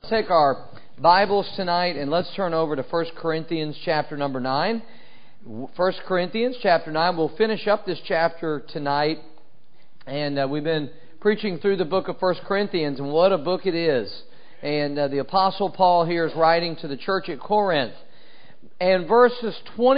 Take our Bibles tonight and let's turn over to 1 Corinthians chapter number 9. 1 Corinthians chapter 9. We'll finish up this chapter tonight. And we've been preaching through the book of 1 Corinthians, and what a book it is. And the Apostle Paul here is writing to the church at Corinth. And verses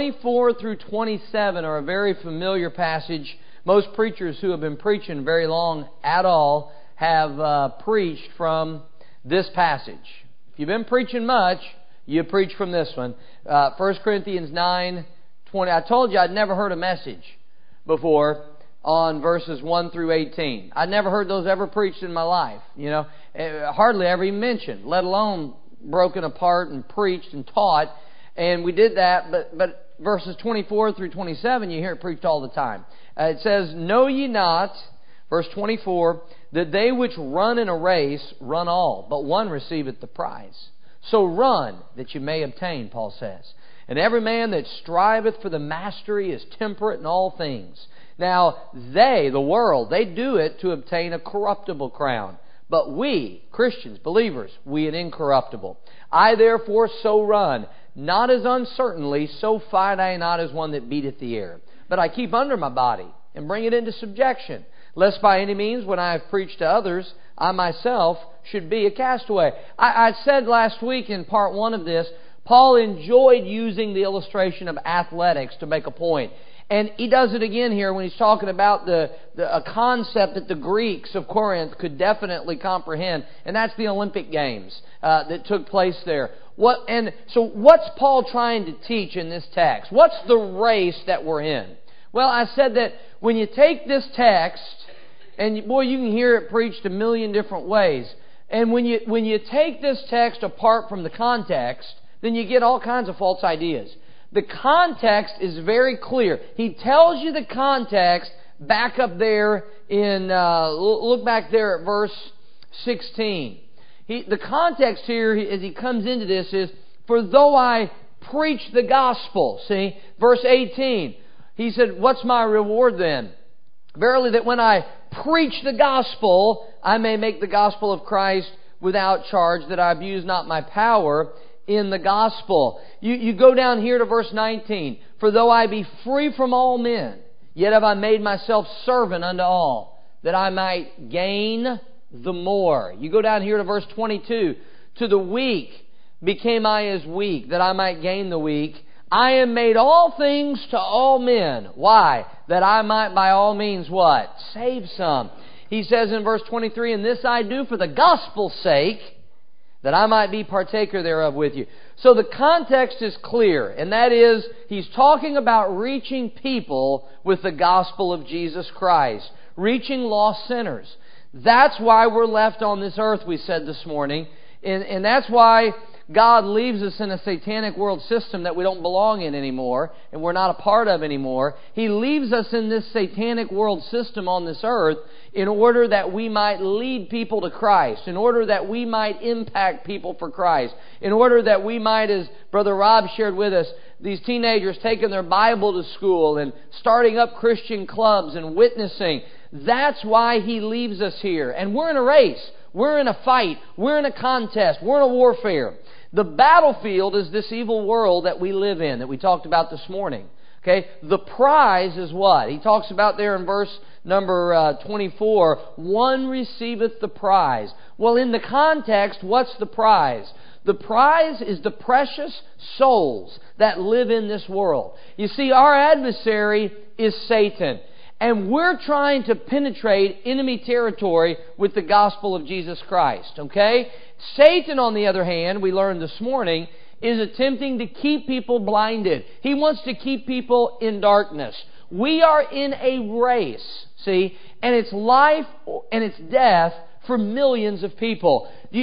24 through 27 are a very familiar passage. Most preachers who have been preaching very long at all have preached from this passage. If you've been preaching much, you preach from this one. 1 Corinthians 9:20. I told you I'd never heard a message before on verses 1 through 18. I'd never heard those ever preached in my life. Hardly ever even mentioned, let alone broken apart and preached and taught. And we did that, but verses 24 through 27, you hear it preached all the time. It says, "Know ye not," verse 24, "that they which run in a race run all, but one receiveth the prize. So run, that you may obtain," Paul says. "And every man that striveth for the mastery is temperate in all things. Now they, the world, they do it to obtain a corruptible crown. But we, Christians, believers, we an incorruptible. I therefore so run, not as uncertainly, so fight I not as one that beateth the air. But I keep under my body, and bring it into subjection, lest by any means, when I have preached to others, I myself should be a castaway." I said last week in part 1 of this, Paul enjoyed using the illustration of athletics to make a point. And he does it again here when he's talking about a concept that the Greeks of Corinth could definitely comprehend, and that's the Olympic Games that took place there. So what's Paul trying to teach in this text? What's the race that we're in? Well, I said that when you take this text, and boy, you can hear it preached a million different ways. And when you take this text apart from the context, then you get all kinds of false ideas. The context is very clear. He tells you the context back up there in, look back there at verse 16. The context here, as he comes into this, is, "For though I preach the gospel," see, verse 18, he said, "What's my reward then? Verily that when I preach the gospel, I may make the gospel of Christ without charge, that I abuse not my power in the gospel." You go down here to verse 19. "For though I be free from all men, yet have I made myself servant unto all, that I might gain the more." You go down here to verse 22. "To the weak became I as weak, that I might gain the weak. I am made all things to all men." Why? That I might by all means what? Save some. He says in verse 23, "And this I do for the gospel's sake, that I might be partaker thereof with you." So the context is clear, and that is, he's talking about reaching people with the gospel of Jesus Christ, reaching lost sinners. That's why we're left on this earth, we said this morning, and that's why God leaves us in a satanic world system that we don't belong in anymore, and we're not a part of anymore. He leaves us in this satanic world system on this earth in order that we might lead people to Christ, in order that we might impact people for Christ, in order that we might, as Brother Rob shared with us, these teenagers taking their Bible to school and starting up Christian clubs and witnessing. That's why He leaves us here. And we're in a race. We're in a fight. We're in a contest. We're in a warfare. The battlefield is this evil world that we live in, that we talked about this morning. Okay? The prize is what? He talks about there in verse number 24, "One receiveth the prize." Well, in the context, what's the prize? The prize is the precious souls that live in this world. You see, our adversary is Satan. And we're trying to penetrate enemy territory with the gospel of Jesus Christ. Okay? Satan, on the other hand, we learned this morning, is attempting to keep people blinded. He wants to keep people in darkness. We are in a race, see, and it's life and it's death for millions of people. Do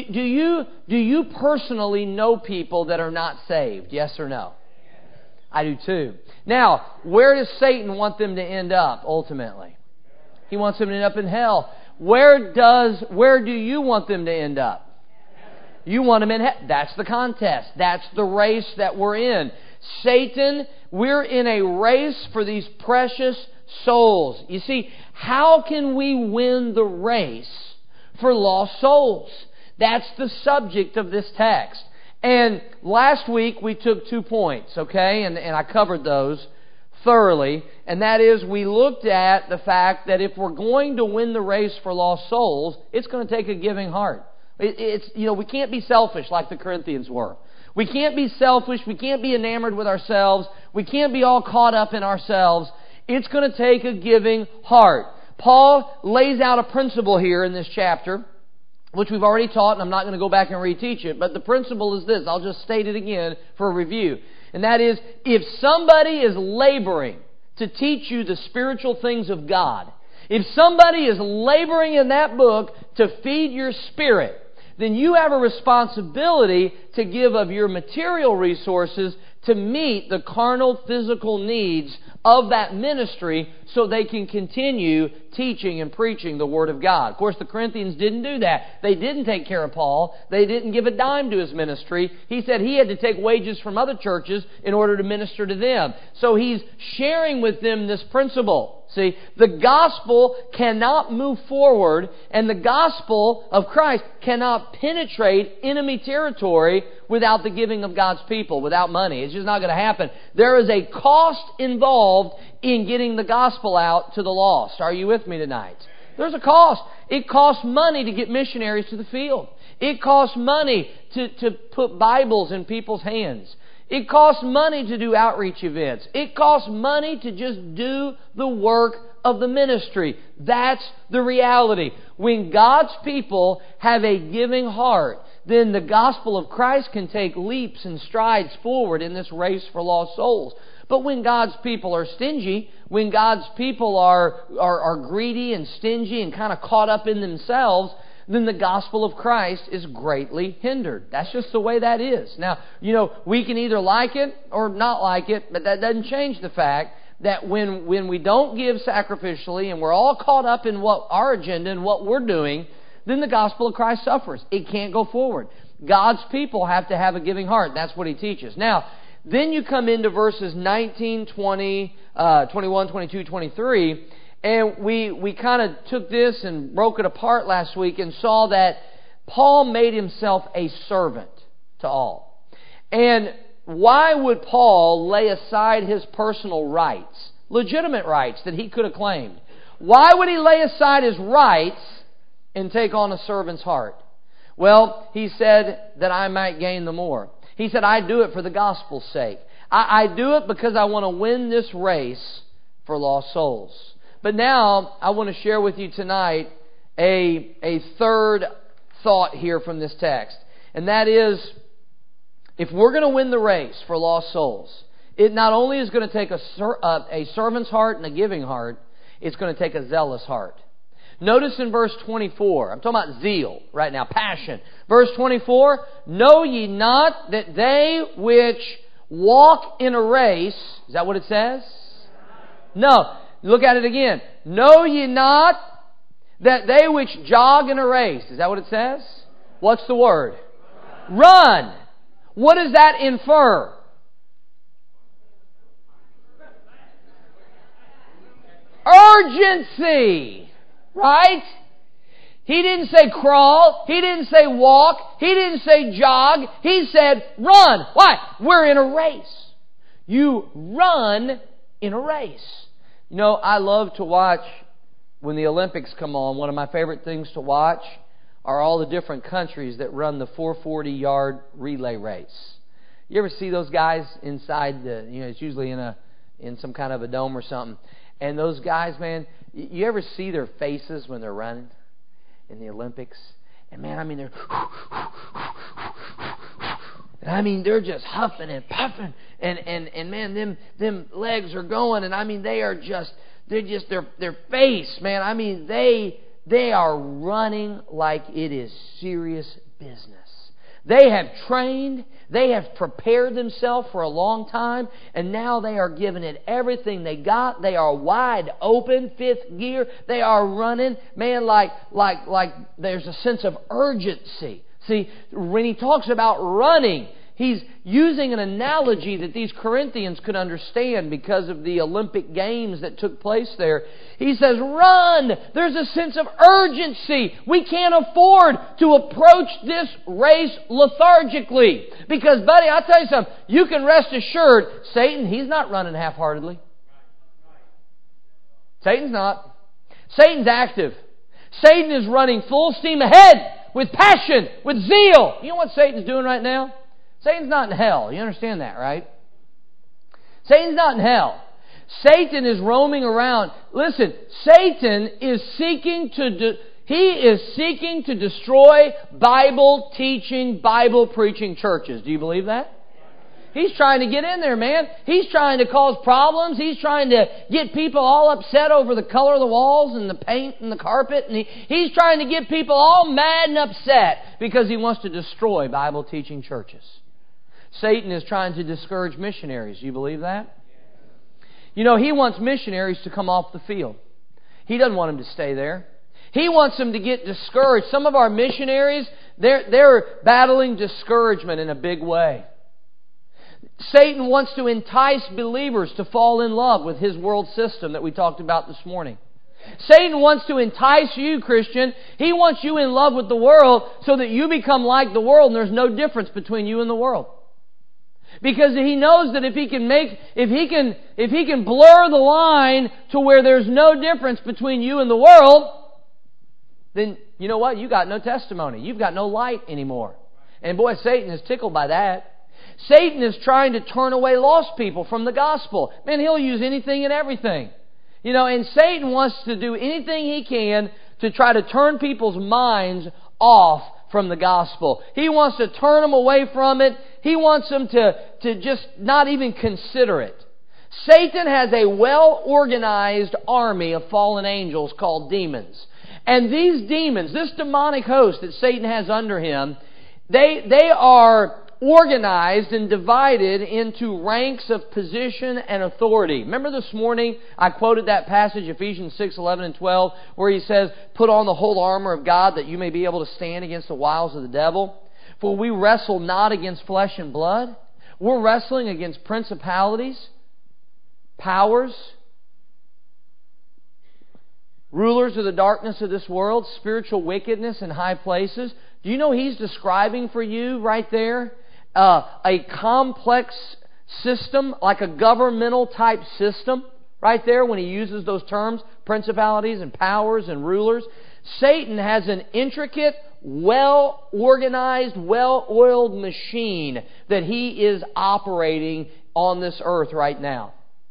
you personally know people that are not saved? Yes or no? I do too. Now, where does Satan want them to end up ultimately? He wants them to end up in hell. Where do you want them to end up? You want them in hell. That's the contest. That's the race that we're in. Satan, we're in a race for these precious souls. You see, how can we win the race for lost souls? That's the subject of this text. And last week we took 2 points, okay? And I covered those thoroughly. And that is, we looked at the fact that if we're going to win the race for lost souls, it's going to take a giving heart. We can't be selfish like the Corinthians were. We can't be selfish. We can't be enamored with ourselves. We can't be all caught up in ourselves. It's going to take a giving heart. Paul lays out a principle here in this chapter, which we've already taught, and I'm not going to go back and reteach it, but the principle is this. I'll just state it again for a review. And that is, if somebody is laboring to teach you the spiritual things of God, if somebody is laboring in that book to feed your spirit, then you have a responsibility to give of your material resources to meet the carnal, physical needs of that ministry so they can continue teaching and preaching the Word of God. Of course, the Corinthians didn't do that. They didn't take care of Paul. They didn't give a dime to his ministry. He said he had to take wages from other churches in order to minister to them. So he's sharing with them this principle. See, the gospel cannot move forward, and the gospel of Christ cannot penetrate enemy territory without the giving of God's people, without money. It's just not going to happen. There is a cost involved in getting the gospel out to the lost. Are you with me tonight? There's a cost. It costs money to get missionaries to the field. It costs money to put Bibles in people's hands. It costs money to do outreach events. It costs money to just do the work of the ministry. That's the reality. When God's people have a giving heart, then the gospel of Christ can take leaps and strides forward in this race for lost souls. But when God's people are stingy, when God's people are greedy and stingy and kind of caught up in themselves, then the gospel of Christ is greatly hindered. That's just the way that is. Now, we can either like it or not like it, but that doesn't change the fact that when we don't give sacrificially and we're all caught up in what our agenda and what we're doing, then the gospel of Christ suffers. It can't go forward. God's people have to have a giving heart. That's what he teaches. Now, then you come into verses 19, 20, 21, 22, 23, and we kind of took this and broke it apart last week and saw that Paul made himself a servant to all. And why would Paul lay aside his personal rights, legitimate rights that he could have claimed? Why would he lay aside his rights and take on a servant's heart? Well, he said that I might gain the more. He said, I do it for the gospel's sake. I do it because I want to win this race for lost souls. But now, I want to share with you tonight a third thought here from this text. And that is, if we're going to win the race for lost souls, it not only is going to take a servant's heart and a giving heart, it's going to take a zealous heart. Notice in verse 24, I'm talking about zeal right now, passion. Verse 24, know ye not that they which walk in a race, is that what it says? No. Look at it again. Know ye not that they which jog in a race, is that what it says? What's the word? Run. What does that infer? Urgency. Right? He didn't say crawl. He didn't say walk. He didn't say jog. He said run. Why? We're in a race. You run in a race. I love to watch when the Olympics come on. One of my favorite things to watch are all the different countries that run the 440-yard relay race. You ever see those guys inside it's usually in some kind of a dome or something. And those guys, man, you ever see their faces when they're running in the Olympics? And man, they're just huffing and puffing, and man, them legs are going, and they are just their face, man. They are running like it is serious business. They have trained, they have prepared themselves for a long time, and now they are giving it everything they got. They are wide open, fifth gear. They are running, man, like there's a sense of urgency. See, when he talks about running, he's using an analogy that these Corinthians could understand because of the Olympic Games that took place there. He says, run! There's a sense of urgency. We can't afford to approach this race lethargically. Because, buddy, I'll tell you something. You can rest assured, Satan, he's not running half-heartedly. Satan's not. Satan's active. Satan is running full steam ahead with passion, with zeal. You know what Satan's doing right now? Satan's not in hell. You understand that, right? Satan's not in hell. Satan is roaming around. Listen, Satan is seeking to destroy Bible teaching, Bible preaching churches. Do you believe that? He's trying to get in there, man. He's trying to cause problems. He's trying to get people all upset over the color of the walls and the paint and the carpet. And he's trying to get people all mad and upset because he wants to destroy Bible teaching churches. Satan is trying to discourage missionaries. You believe that? You know, he wants missionaries to come off the field. He doesn't want them to stay there. He wants them to get discouraged. Some of our missionaries, they're battling discouragement in a big way. Satan wants to entice believers to fall in love with his world system that we talked about this morning. Satan wants to entice you, Christian. He wants you in love with the world so that you become like the world and there's no difference between you and the world. Because he knows that if he can blur the line to where there's no difference between you and the world, then you know what? You got no testimony. You've got no light anymore. And boy, Satan is tickled by that. Satan is trying to turn away lost people from the gospel. Man, he'll use anything and everything. You know, and Satan wants to do anything he can to try to turn people's minds off from the gospel. He wants to turn them away from it. He wants them to just not even consider it. Satan has a well-organized army of fallen angels called demons. And these demons, this demonic host that Satan has under him, they are organized and divided into ranks of position and authority. Remember this morning I quoted that passage, Ephesians 6:11 and 12, where he says, put on the whole armor of God that you may be able to stand against the wiles of the devil. For we wrestle not against flesh and blood. We're wrestling against principalities, powers, rulers of the darkness of this world, spiritual wickedness in high places. Do you know he's describing for you right there a complex system, like a governmental type system, right there when he uses those terms, principalities and powers and rulers. Satan has an intricate, well-organized, well-oiled machine that he is operating on this earth right now.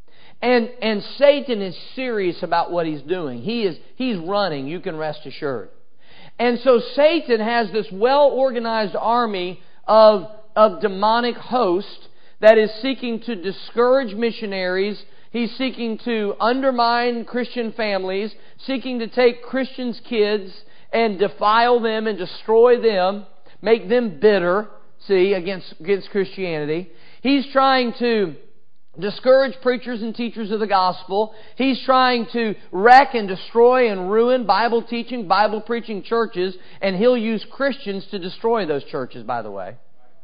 And Satan is serious about what he's doing. He's running, you can rest assured. And so Satan has this well-organized army of demonic host that is seeking to discourage missionaries. He's seeking to undermine Christian families, seeking to take Christians' kids and defile them and destroy them, make them bitter, against Christianity. He's trying to discourage preachers and teachers of the gospel. He's trying to wreck and destroy and ruin Bible teaching, Bible preaching churches, and he'll use Christians to destroy those churches, by the way.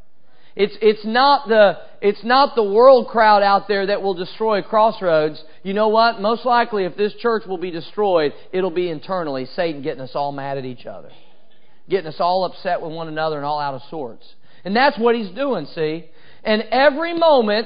It's not the world crowd out there that will destroy Crossroads. You know what? Most likely if this church will be destroyed, it'll be internally Satan getting us all mad at each other. Getting us all upset with one another and all out of sorts. And that's what he's doing, see? And every moment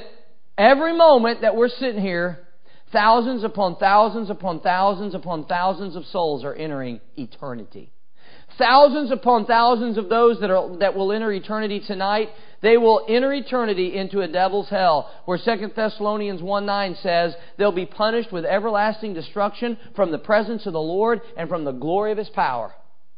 that we're sitting here, thousands upon thousands upon thousands upon thousands of souls are entering eternity. Thousands upon thousands of those that will enter eternity tonight, they will enter eternity into a devil's hell, where 2 Thessalonians 1:9 says they'll be punished with everlasting destruction from the presence of the Lord and from the glory of His power.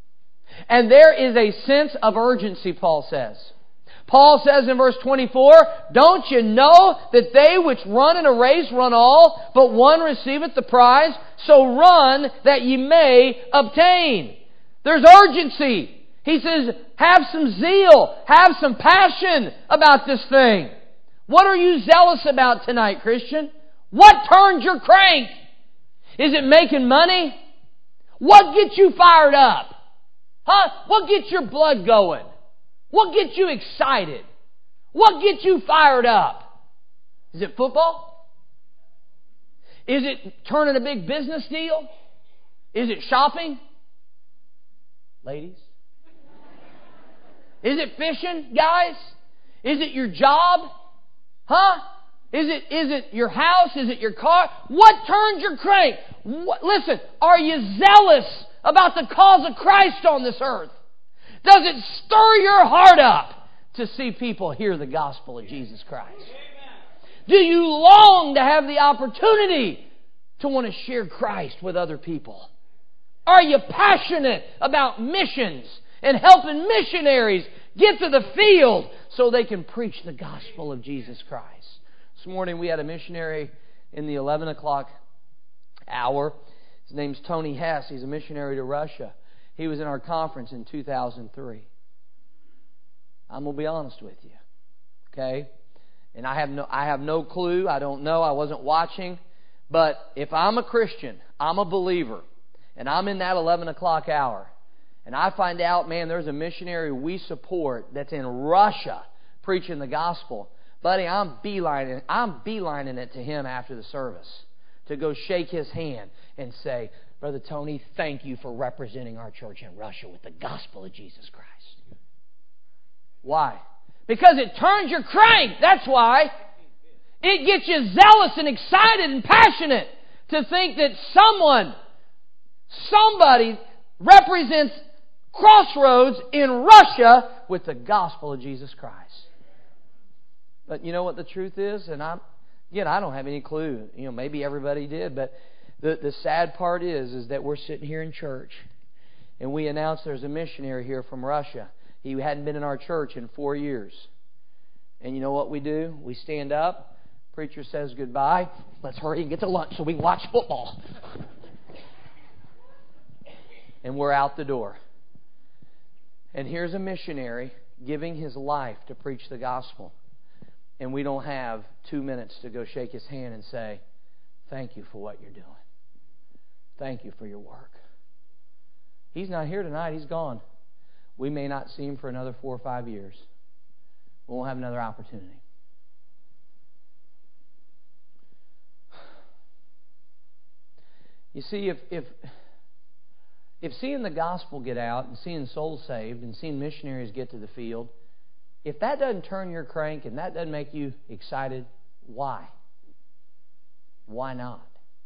And there is a sense of urgency, Paul says. Paul says in verse 24, don't you know that they which run in a race run all, but one receiveth the prize? So run that ye may obtain. There's urgency. He says, have some zeal, have some passion about this thing. What are you zealous about tonight, Christian? What turns your crank? Is it making money? What gets you fired up? Huh? What gets your blood going? What gets you excited? What gets you fired up? Is it football? Is it turning a big business deal? Is it shopping? Ladies? Is it fishing, guys? Is it your job? Huh? Is it your house? Is it your car? What turns your crank? Listen, are you zealous about the cause of Christ on this earth? Does it stir your heart up to see people hear the gospel of Jesus Christ? Do you long to have the opportunity to want to share Christ with other people? Are you passionate about missions and helping missionaries get to the field so they can preach the gospel of Jesus Christ? This morning we had a missionary in the 11 o'clock hour. His name's Tony Hess. He's a missionary to Russia. He was in our conference in 2003. I'm going to be honest with you. Okay? And I have no clue. I don't know. I wasn't watching. But if I'm a Christian, I'm a believer, and I'm in that 11 o'clock hour, and I find out, man, there's a missionary we support that's in Russia preaching the gospel, buddy, I'm beelining it to him after the service to go shake his hand and say, Brother Tony, thank you for representing our church in Russia with the gospel of Jesus Christ. Why? Because it turns your crank. That's why. It gets you zealous and excited and passionate to think that somebody represents Crossroads in Russia with the gospel of Jesus Christ. But you know what the truth is? And I don't have any clue. Maybe everybody did. But the sad part is that we're sitting here in church and we announce there's a missionary here from Russia. He hadn't been in our church in 4 years. And you know what we do? We stand up. Preacher says goodbye. Let's hurry and get to lunch so we can watch football. And we're out the door. And here's a missionary giving his life to preach the gospel. And we don't have 2 minutes to go shake his hand and say, thank you for what you're doing. Thank you for your work. He's not here tonight. He's gone. We may not see him for another 4 or 5 years. We won't have another opportunity. You see, if seeing the gospel get out and seeing souls saved and seeing missionaries get to the field, if that doesn't turn your crank and that doesn't make you excited, why? Why not?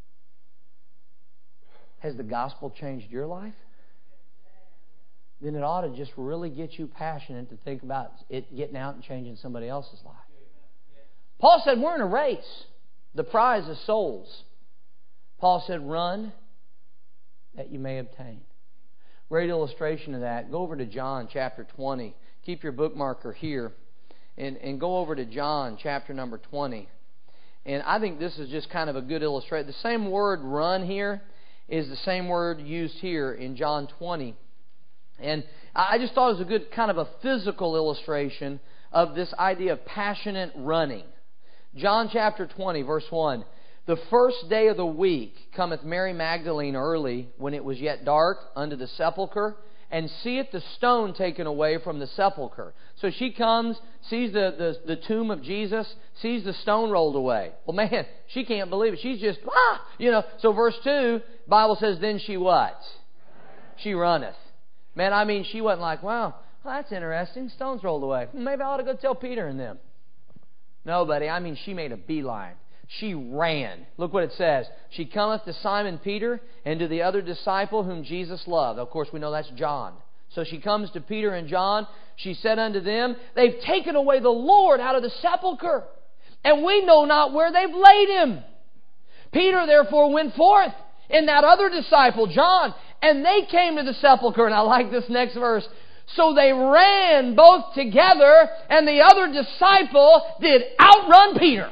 Has the gospel changed your life? Then it ought to just really get you passionate to think about it getting out and changing somebody else's life. Paul said we're in a race. The prize is souls. Paul said, run that you may obtain. Great illustration of that. Go over to John chapter 20. Keep your bookmarker here. And go over to John chapter number 20. And I think this is just kind of a good illustration. The same word run here is the same word used here in John 20. And I just thought it was a good kind of a physical illustration of this idea of passionate running. John chapter 20, verse 1. The first day of the week cometh Mary Magdalene early, when it was yet dark, unto the sepulchre, and seeth the stone taken away from the sepulchre. So she comes, sees the tomb of Jesus, sees the stone rolled away. Well, man, she can't believe it. She's just, So verse 2, Bible says, then she what? She runneth. Man, she wasn't like, wow, that's interesting. Stone's rolled away. Maybe I ought to go tell Peter and them. No, buddy, she made a beeline. She ran. Look what it says. She cometh to Simon Peter and to the other disciple whom Jesus loved. Of course, we know that's John. So she comes to Peter and John. She said unto them, they've taken away the Lord out of the sepulchre, and we know not where they've laid him. Peter therefore went forth, and that other disciple, John, and they came to the sepulchre. And I like this next verse. So they ran both together, and the other disciple did outrun Peter.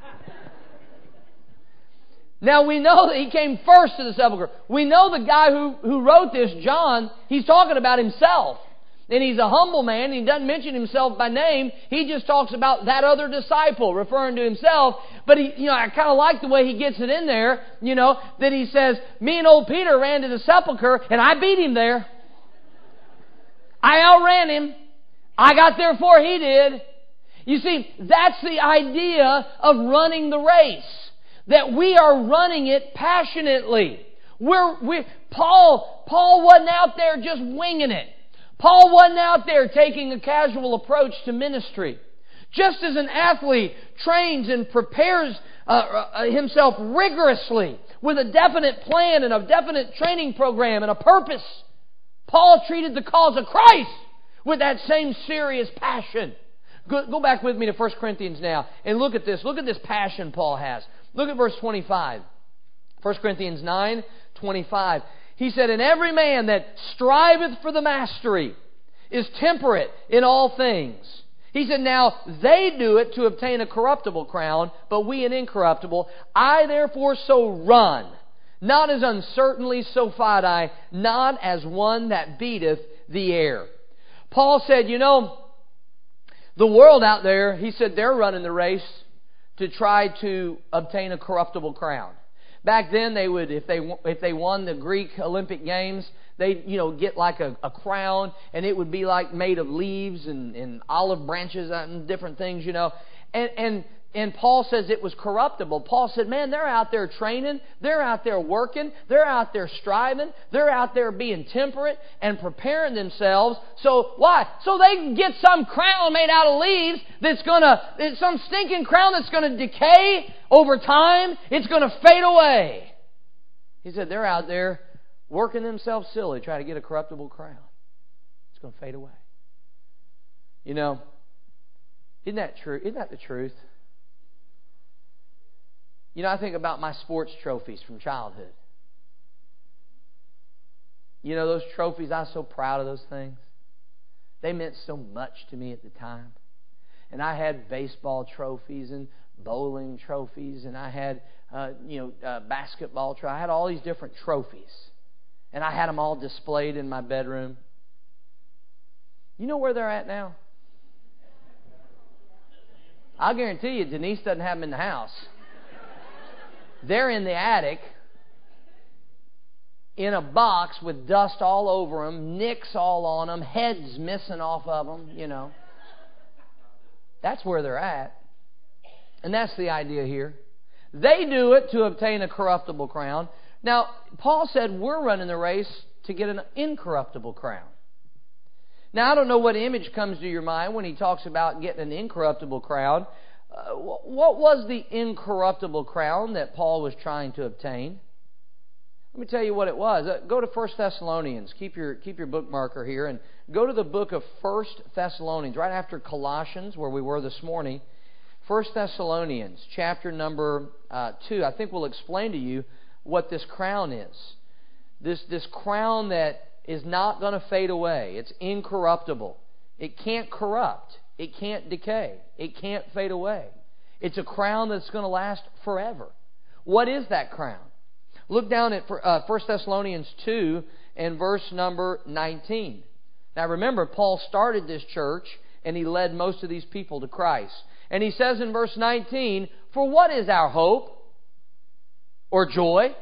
Now we know that he came first to the sepulchre. We know the guy who wrote this, John, he's talking about himself. And he's a humble man. He doesn't mention himself by name. He just talks about that other disciple, referring to himself. But I kind of like the way he gets it in there, that he says, me and old Peter ran to the sepulchre and I beat him there. I outran him. I got there before he did. You see, that's the idea of running the race. That we are running it passionately. Paul wasn't out there just winging it. Paul wasn't out there taking a casual approach to ministry. Just as an athlete trains and prepares himself rigorously with a definite plan and a definite training program and a purpose, Paul treated the cause of Christ with that same serious passion. Go back with me to 1 Corinthians now and look at this. Look at this passion Paul has. Look at verse 25. 1 Corinthians 9:25. He said, "And every man that striveth for the mastery is temperate in all things." He said, "Now they do it to obtain a corruptible crown, but we an incorruptible. I therefore so run, not as uncertainly, so fight I, not as one that beateth the air." Paul said, the world out there, he said, they're running the race to try to obtain a corruptible crown. Back then, they would, if they won the Greek Olympic Games, they'd get like a crown, and it would be like made of leaves and olive branches and different things, And Paul says it was corruptible. Paul said, man, they're out there training, they're out there working, they're out there striving, they're out there being temperate and preparing themselves. So why? So they can get some crown made out of leaves it's some stinking crown that's going to decay over time. It's going to fade away. He said they're out there working themselves silly, trying to get a corruptible crown. It's going to fade away. Isn't that true? Isn't that the truth? I think about my sports trophies from childhood. Those trophies, I was so proud of those things. They meant so much to me at the time. And I had baseball trophies and bowling trophies, and I had, basketball trophies. I had all these different trophies. And I had them all displayed in my bedroom. You know where they're at now? I'll guarantee you Denise doesn't have them in the house. They're in the attic in a box with dust all over them, nicks all on them, heads missing off of them, That's where they're at. And that's the idea here. They do it to obtain a corruptible crown. Now, Paul said we're running the race to get an incorruptible crown. Now, I don't know what image comes to your mind when he talks about getting an incorruptible crown. What was the incorruptible crown that Paul was trying to obtain? Let me tell you what it was. Go to 1 Thessalonians. Keep your bookmarker here and go to the book of 1 Thessalonians, right after Colossians, where we were this morning. 1 Thessalonians, chapter number 2. I think we'll explain to you what this crown is. This crown that is not going to fade away. It's incorruptible. It can't corrupt. It can't decay. It can't fade away. It's a crown that's going to last forever. What is that crown? Look down at 1 Thessalonians 2 and verse number 19. Now remember, Paul started this church and he led most of these people to Christ. And he says in verse 19, "For what is our hope or joy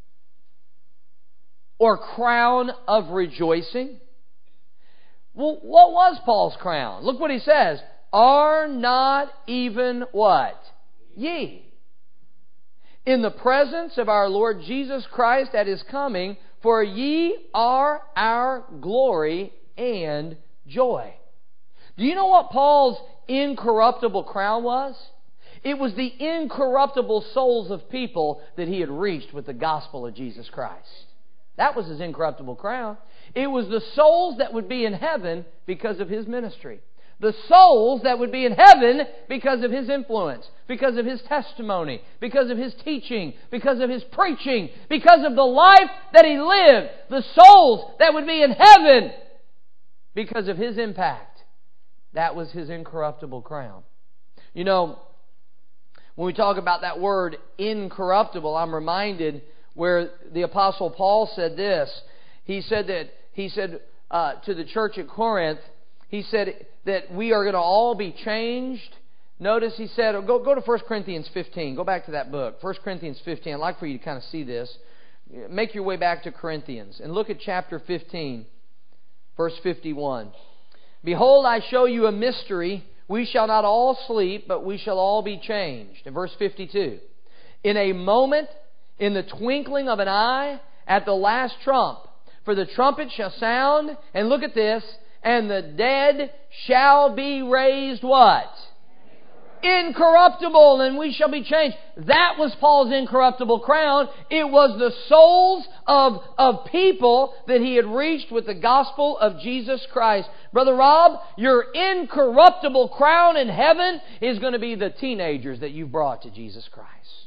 or crown of rejoicing?" Well, what was Paul's crown? Look what he says. "Are not even" what? "Ye. In the presence of our Lord Jesus Christ at His coming, for ye are our glory and joy." Do you know what Paul's incorruptible crown was? It was the incorruptible souls of people that he had reached with the gospel of Jesus Christ. That was his incorruptible crown. It was the souls that would be in heaven because of his ministry. The souls that would be in heaven because of his influence, because of his testimony, because of his teaching, because of his preaching, because of the life that he lived. The souls that would be in heaven because of his impact. That was his incorruptible crown. When we talk about that word incorruptible, I'm reminded where the Apostle Paul said this. He said to the church at Corinth, he said that we are going to all be changed. Notice he said, go to 1 Corinthians 15. Go back to that book. 1 Corinthians 15. I'd like for you to kind of see this. Make your way back to Corinthians and look at chapter 15, verse 51. "Behold, I show you a mystery. we shall not all sleep, but we shall all be changed. In verse 52, in a moment, in the twinkling of an eye, at the last trump. For the trumpet shall sound, and look at this, and the dead shall be raised what? Incorruptible, and we shall be changed. That was Paul's incorruptible crown. It was the souls of people that he had reached with the gospel of Jesus Christ. Brother Rob, your incorruptible crown in heaven is going to be the teenagers that you've brought to Jesus Christ.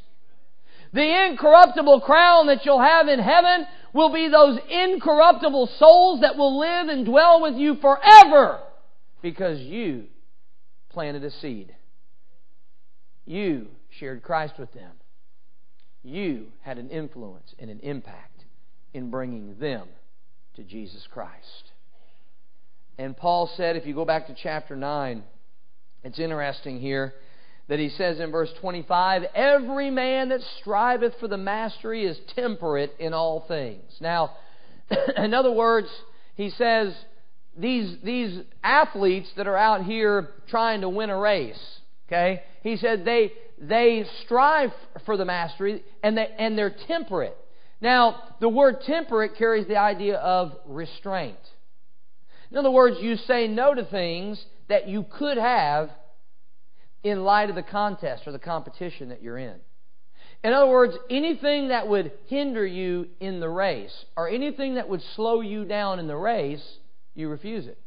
The incorruptible crown that you'll have in heaven will be those incorruptible souls that will live and dwell with you forever because you planted a seed. You shared Christ with them. You had an influence and an impact in bringing them to Jesus Christ. And Paul said, if you go back to chapter 9, it's interesting here that he says in verse 25, every man that striveth for the mastery is temperate in all things. Now, in other words, he says, these athletes that are out here trying to win a race, okay? He said they strive for the mastery and they're temperate. Now, the word temperate carries the idea of restraint. In other words, you say no to things that you could have in light of the contest or the competition that you're in. In other words, anything that would hinder you in the race or anything that would slow you down in the race, you refuse it.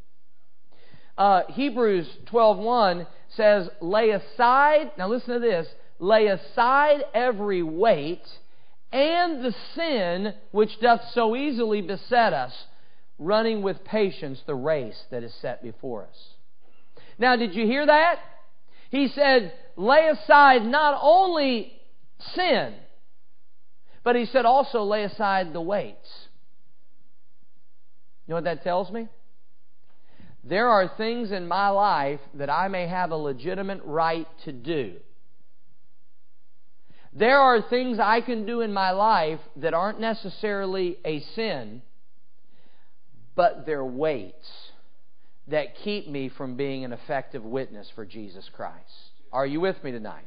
Hebrews 12:1 says, lay aside, now listen to this, lay aside every weight and the sin which doth so easily beset us, running with patience the race that is set before us. Now, did you hear that? He said, lay aside not only sin, but he said also lay aside the weights. You know what that tells me? There are things in my life that I may have a legitimate right to do. There are things I can do in my life that aren't necessarily a sin, but they're weights that keep me from being an effective witness for Jesus Christ. Are you with me tonight?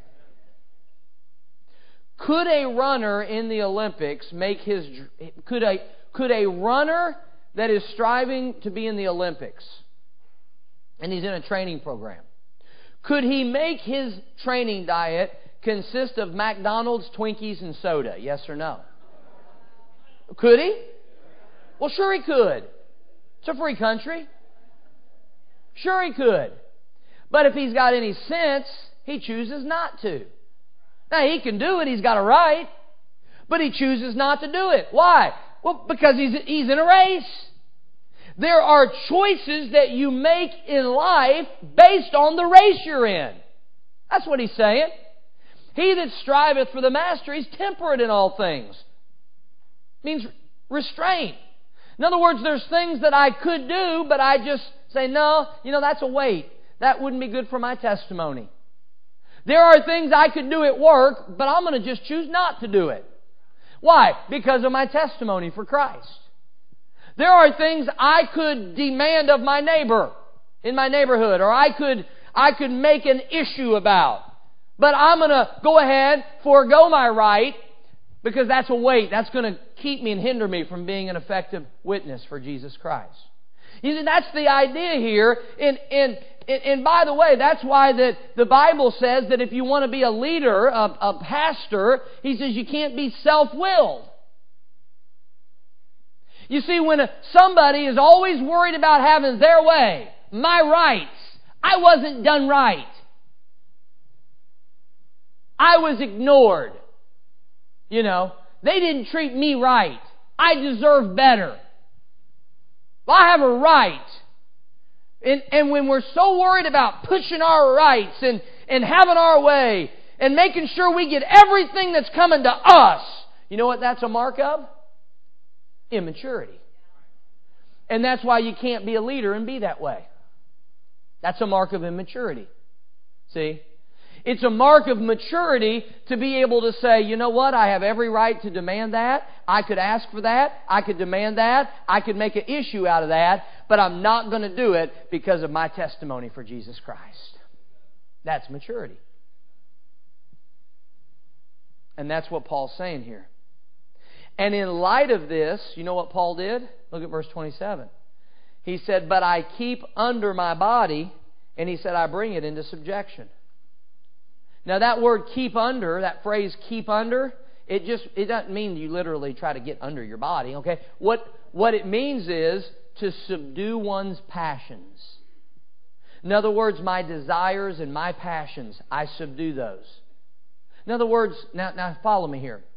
Could a runner in the Olympics make his... Could a runner that is striving to be in the Olympics, and he's in a training program, could he make his training diet consist of McDonald's, Twinkies, and soda? Yes or no? Could he? Well, sure he could. It's a free country. Sure he could. But if he's got any sense, he chooses not to. Now, he can do it. He's got a right. But he chooses not to do it. Why? Well, because he's in a race. There are choices that you make in life based on the race you're in. That's what he's saying. He that striveth for the mastery is temperate in all things. Means restraint. In other words, there's things that I could do, but I just say, no, that's a weight. That wouldn't be good for my testimony. There are things I could do at work, but I'm going to just choose not to do it. Why? Because of my testimony for Christ. There are things I could demand of my neighbor in my neighborhood, or I could make an issue about. But I'm going to go ahead, forego my right, because that's a weight. That's going to keep me and hinder me from being an effective witness for Jesus Christ. You see, that's the idea here. And by the way, that's why that the Bible says that if you want to be a leader, a pastor, he says you can't be self-willed. You see, when somebody is always worried about having their way, my rights, I wasn't done right. I was ignored. They didn't treat me right. I deserve better. Well, I have a right. And when we're so worried about pushing our rights and having our way and making sure we get everything that's coming to us, you know what that's a mark of? Immaturity. And that's why you can't be a leader and be that way. That's a mark of immaturity. See? It's a mark of maturity to be able to say, you know what, I have every right to demand that. I could ask for that. I could demand that. I could make an issue out of that. but I'm not going to do it because of my testimony for Jesus Christ. That's maturity. And that's what Paul's saying here. And in light of this, you know what Paul did? Look at verse 27. He said, but I keep under my body, and he said, I bring it into subjection. Now that word keep under, that phrase keep under, it doesn't mean you literally try to get under your body, okay? What it means is to subdue one's passions. In other words, my desires and my passions, I subdue those. In other words, now follow me here.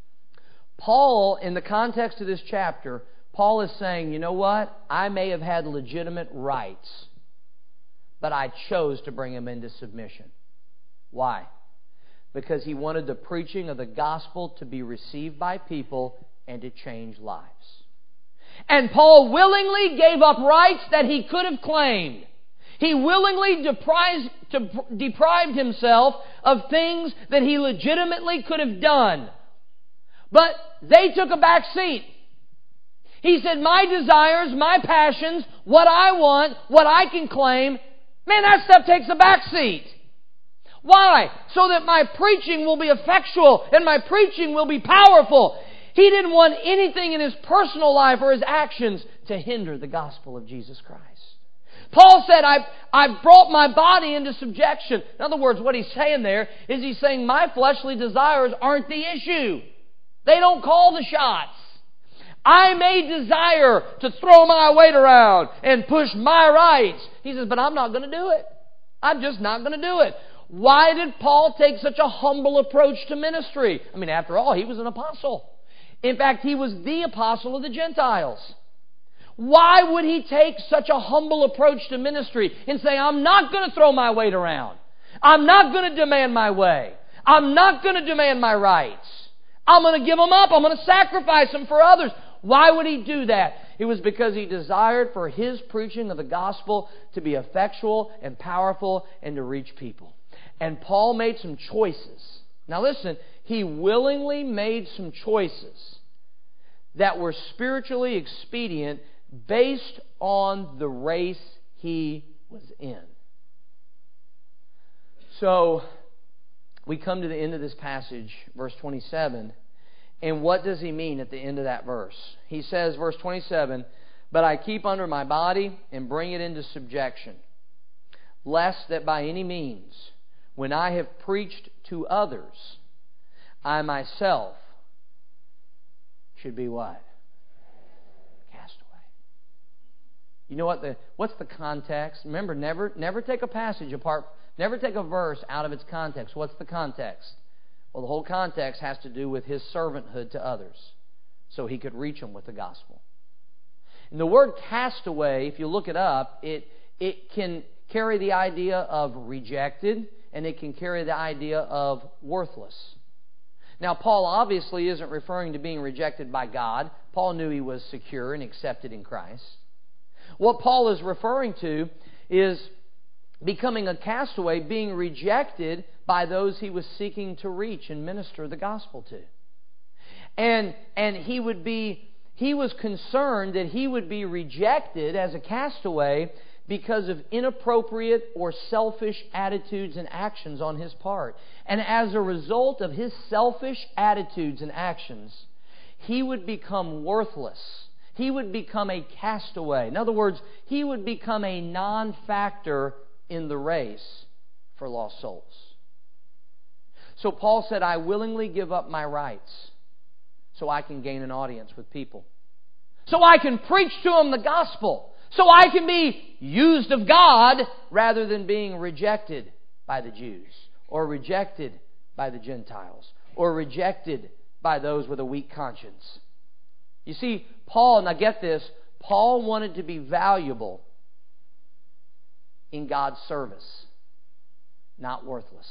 Paul, in the context of this chapter, Paul is saying, you know what? I may have had legitimate rights, but I chose to bring them into submission. Why? Because he wanted the preaching of the gospel to be received by people and to change lives. And Paul willingly gave up rights that he could have claimed. He willingly deprived himself of things that he legitimately could have done. But they took a back seat. He said, my desires, my passions, what I want, what I can claim, man, that stuff takes a back seat. Why? So that my preaching will be effectual and my preaching will be powerful. He didn't want anything in his personal life or his actions to hinder the gospel of Jesus Christ. Paul said, I brought my body into subjection. In other words, what he's saying there is he's saying my fleshly desires aren't the issue. They don't call the shots. I may desire to throw my weight around and push my rights. He says, but I'm not going to do it. I'm just not going to do it. Why did Paul take such a humble approach to ministry? I mean, after all, he was an apostle. In fact, he was the apostle of the Gentiles. Why would he take such a humble approach to ministry and say, I'm not going to throw my weight around. I'm not going to demand my way. I'm not going to demand my rights. I'm going to give them up. I'm going to sacrifice them for others. Why would he do that? It was because he desired for his preaching of the gospel to be effectual and powerful and to reach people. And Paul made some choices. Now listen, he willingly made some choices that were spiritually expedient based on the race he was in. So, we come to the end of this passage, verse 27, and what does he mean at the end of that verse? He says, verse 27, but I keep under my body and bring it into subjection, lest that by any means, when I have preached to others, I myself should be what? Cast away. You know what's the context? Remember, never take a passage apart. Never take a verse out of its context. What's the context? Well, the whole context has to do with his servanthood to others, so he could reach them with the gospel. And the word castaway, if you look it up, it can carry the idea of rejected, and it can carry the idea of worthless. Now, Paul obviously isn't referring to being rejected by God. Paul knew he was secure and accepted in Christ. What Paul is referring to is becoming a castaway, being rejected by those he was seeking to reach and minister the gospel to. And he was concerned that he would be rejected as a castaway because of inappropriate or selfish attitudes and actions on his part. And as a result of his selfish attitudes and actions, he would become worthless. He would become a castaway. In other words, he would become a non-factor in the race for lost souls. So Paul said, I willingly give up my rights so I can gain an audience with people. So I can preach to them the gospel. So I can be used of God rather than being rejected by the Jews or rejected by the Gentiles or rejected by those with a weak conscience. You see, Paul, now get this, Paul wanted to be valuable in God's service, not worthless.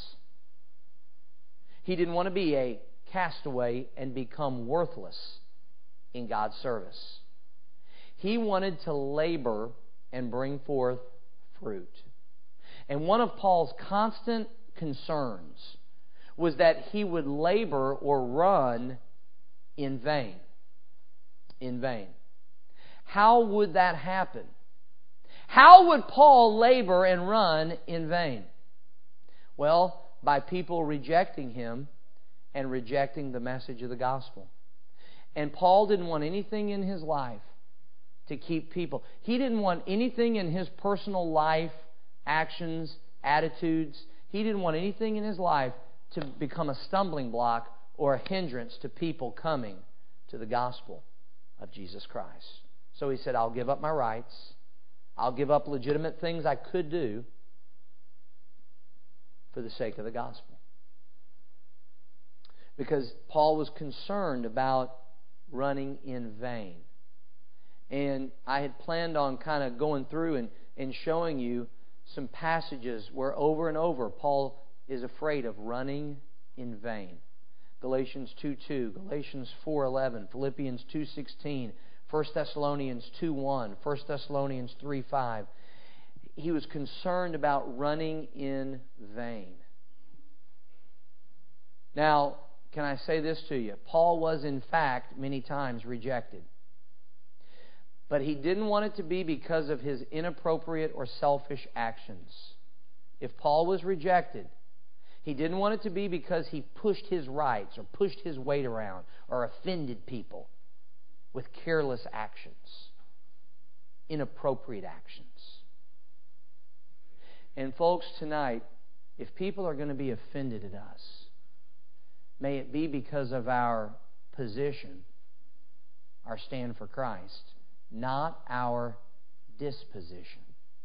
He didn't want to be a castaway and become worthless in God's service. He wanted to labor and bring forth fruit. And one of Paul's constant concerns was that he would labor or run in vain. In vain. How would that happen? How would Paul labor and run in vain? Well, by people rejecting him and rejecting the message of the gospel. And Paul didn't want anything in his life to keep people. He didn't want anything in his personal life, actions, attitudes. He didn't want anything in his life to become a stumbling block or a hindrance to people coming to the gospel of Jesus Christ. So he said, I'll give up my rights. I'll give up legitimate things I could do for the sake of the gospel. Because Paul was concerned about running in vain. And I had planned on kind of going through and showing you some passages where over and over Paul is afraid of running in vain. Galatians 2:2, Galatians 4:11, Philippians 2:16, 1 Thessalonians 2:1, 1 Thessalonians 3:5. He was concerned about running in vain. Now, can I say this to you? Paul was, in fact, many times rejected. But he didn't want it to be because of his inappropriate or selfish actions. If Paul was rejected, he didn't want it to be because he pushed his rights or pushed his weight around or offended people with careless actions, inappropriate actions. And folks, tonight, if people are going to be offended at us, may it be because of our position, our stand for Christ, not our disposition.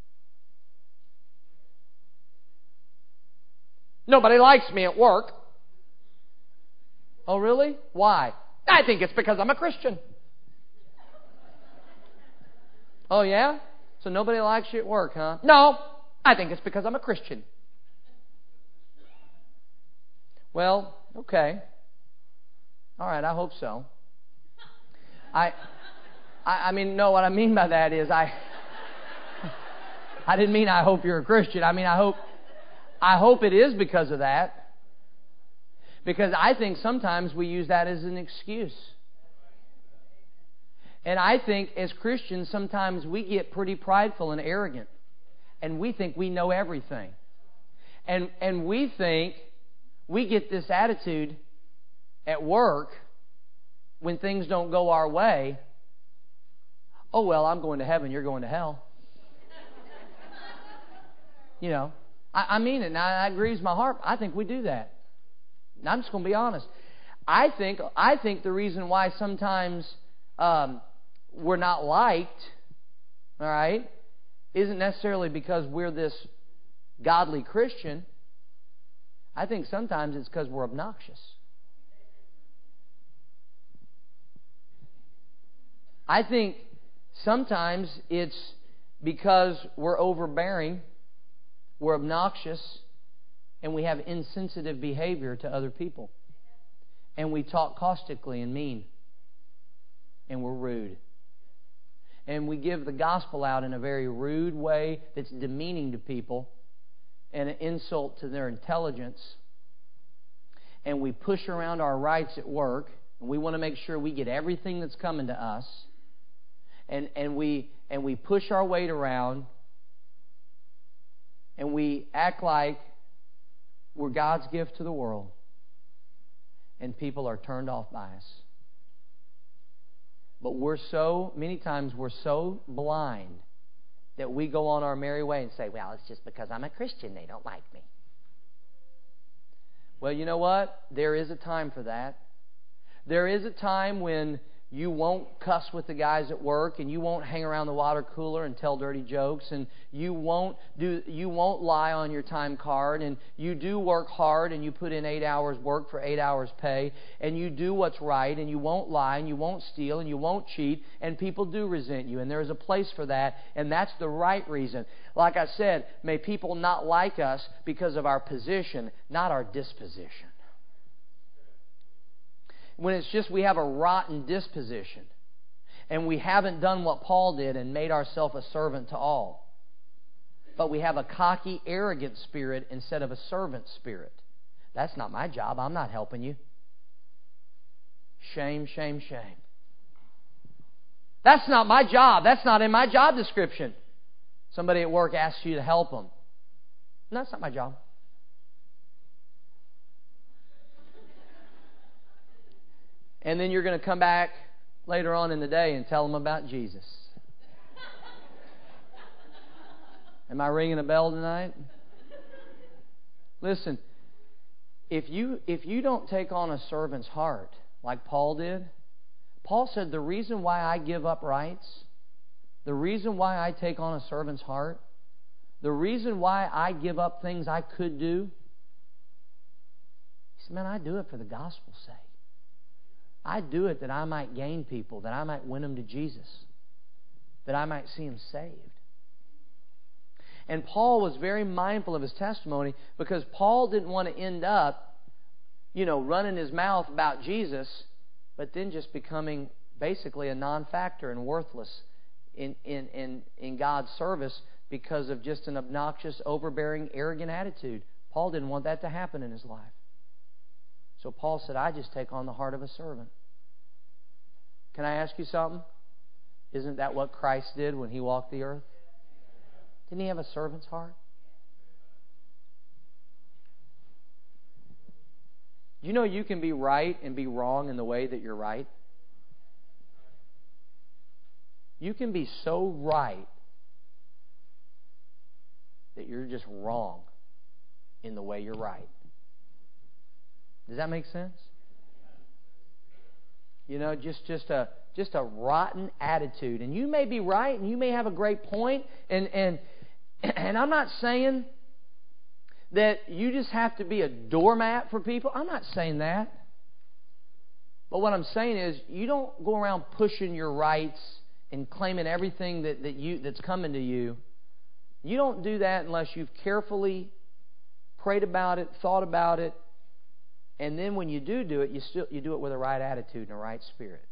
Nobody likes me at work. Oh, really? Why? I think it's because I'm a Christian. Oh, yeah? So nobody likes you at work, huh? No, I think it's because I'm a Christian. Well, okay. All right, I hope so. I mean, no, what I mean by that is I didn't mean I hope you're a Christian. I mean, I hope it is because of that. Because I think sometimes we use that as an excuse. And I think as Christians, sometimes we get pretty prideful and arrogant. And we think we know everything. And we think we get this attitude at work when things don't go our way. Oh, well, I'm going to heaven, you're going to hell. You know, I mean it. Now, that grieves my heart. I think we do that. And I'm just going to be honest. I think the reason why sometimes we're not liked, all right, isn't necessarily because we're this godly Christian. I think sometimes it's because we're obnoxious. I think sometimes it's because we're overbearing, we're obnoxious, and we have insensitive behavior to other people. And we talk caustically and mean. And we're rude. And we give the gospel out in a very rude way that's demeaning to people and an insult to their intelligence. And we push around our rights at work, and we want to make sure we get everything that's coming to us. And we push our weight around, and we act like we're God's gift to the world, and people are turned off by us. But many times we're so blind that we go on our merry way and say, well, it's just because I'm a Christian they don't like me. Well, you know what? There is a time for that. There is a time when you won't cuss with the guys at work, and you won't hang around the water cooler and tell dirty jokes, and you won't lie on your time card, and you do work hard, and you put in 8 hours work for 8 hours pay, and you do what's right, and you won't lie, and you won't steal, and you won't cheat, and people do resent you, and there is a place for that, and that's the right reason. Like I said, may people not like us because of our position, not our disposition. When it's just we have a rotten disposition and we haven't done what Paul did and made ourselves a servant to all, but we have a cocky, arrogant spirit instead of a servant spirit. That's not my job. I'm not helping you. Shame, shame, shame. That's not my job. That's not in my job description. Somebody at work asks you to help them. No, that's not my job. And then you're going to come back later on in the day and tell them about Jesus. Am I ringing a bell tonight? Listen, if you don't take on a servant's heart like Paul did, Paul said the reason why I give up rights, the reason why I take on a servant's heart, the reason why I give up things I could do, he said, man, I do it for the gospel's sake. I do it that I might gain people, that I might win them to Jesus, that I might see them saved. And Paul was very mindful of his testimony because Paul didn't want to end up, running his mouth about Jesus, but then just becoming basically a non-factor and worthless in God's service because of just an obnoxious, overbearing, arrogant attitude. Paul didn't want that to happen in his life. So Paul said, I just take on the heart of a servant. Can I ask you something? Isn't that what Christ did when He walked the earth? Didn't He have a servant's heart? You know you can be right and be wrong in the way that you're right? You can be so right that you're just wrong in the way you're right. Does that make sense? Just a rotten attitude. And you may be right and you may have a great point. And I'm not saying that you just have to be a doormat for people. I'm not saying that. But what I'm saying is you don't go around pushing your rights and claiming everything that's coming to you. You don't do that unless you've carefully prayed about it, thought about it, and then when you do it, you do it with a right attitude and a right spirit.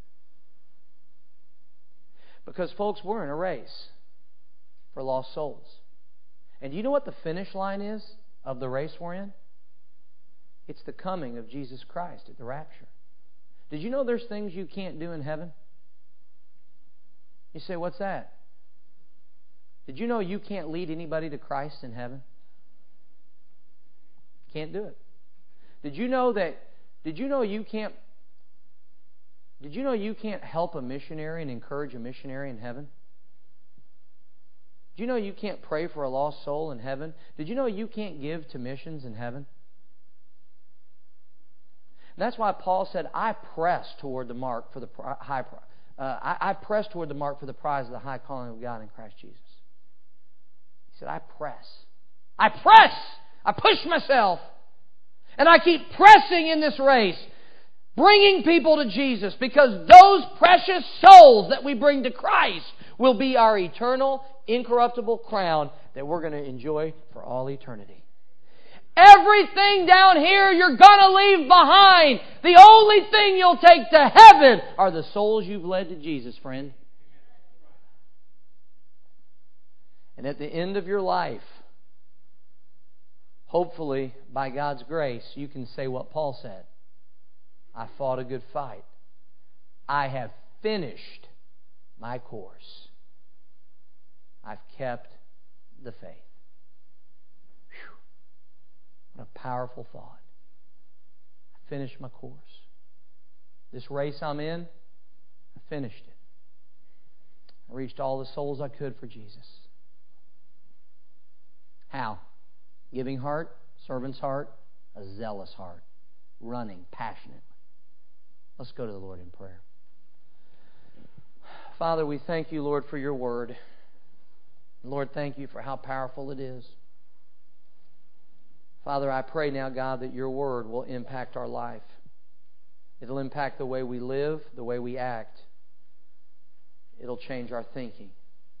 Because folks, we're in a race for lost souls. And do you know what the finish line is of the race we're in? It's the coming of Jesus Christ at the rapture. Did you know there's things you can't do in heaven? You say, what's that? Did you know you can't lead anybody to Christ in heaven? Can't do it. Did you know you can't help a missionary and encourage a missionary in heaven? Did you know you can't pray for a lost soul in heaven? Did you know you can't give to missions in heaven? And that's why Paul said, I press toward the mark for the I press toward the mark for the prize of the high calling of God in Christ Jesus. He said, I press. I push myself. And I keep pressing in this race, bringing people to Jesus, because those precious souls that we bring to Christ will be our eternal, incorruptible crown that we're going to enjoy for all eternity. Everything down here you're going to leave behind. The only thing you'll take to heaven are the souls you've led to Jesus, friend. And at the end of your life, hopefully, by God's grace, you can say what Paul said. I fought a good fight. I have finished my course. I've kept the faith. Whew. What a powerful thought. I finished my course. This race I'm in, I finished it. I reached all the souls I could for Jesus. How? Giving heart, servant's heart, a zealous heart, running passionately. Let's go to the Lord in prayer. Father, we thank you, Lord, for your word. Lord, thank you for how powerful it is. Father, I pray now, God, that your word will impact our life. It'll impact the way we live, the way we act. It'll change our thinking.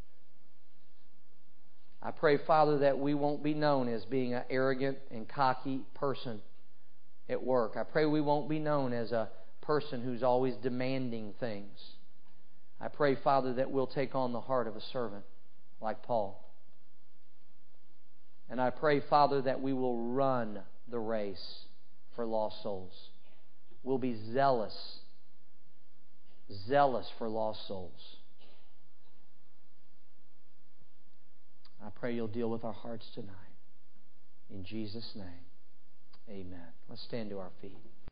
I pray, Father, that we won't be known as being an arrogant and cocky person at work. I pray we won't be known as a person who's always demanding things. I pray, Father, that we'll take on the heart of a servant like Paul. And I pray, Father, that we will run the race for lost souls. We'll be zealous for lost souls. I pray You'll deal with our hearts tonight. In Jesus' name, amen. Let's stand to our feet.